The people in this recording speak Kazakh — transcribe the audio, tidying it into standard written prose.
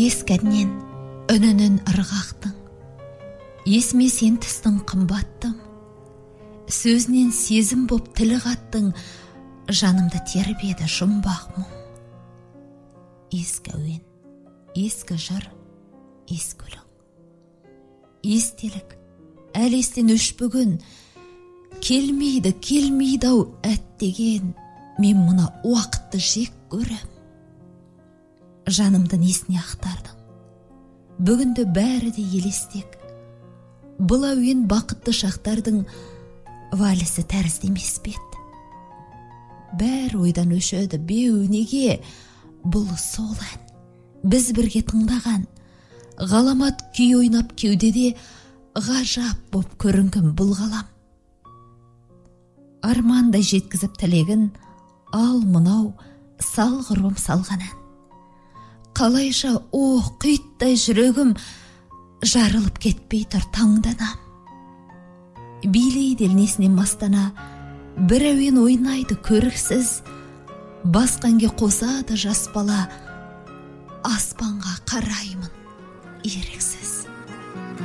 ескәннен үнінін ырғақтың, есме сен түстің қымбаттым, сөзінен сезім боп тілі қаттың, жанымды тербеді жұмбақ мұң. Ескі әуен, ескі жыр, ескі өлең. Естелік, әл естен өшпігін, келмейді-ау әттеген, мен мұна уақытты жек көрем. Жанымды несіне ақтардың, бүгінді бәрі де елестек. Бұл әуен бақытты шақтардың валісі тәрізді емес бет. Бәр ойдан өшеді беу неге, бұл сол ән, біз бірге тыңдаған. Ғаламат күй ойнап кеудеде, ғажап боп көрінген бұл ғалам. Армандай жеткізіп тілегін, ал мұнау салғырым салған ән. Қалайша құйттай жүрегім, жарылып кетпей тұр таңданам. Билейді елнесінен мастана, бір әуен ойнайды көріксіз, басқанге қосады жас бала, аспанға қарай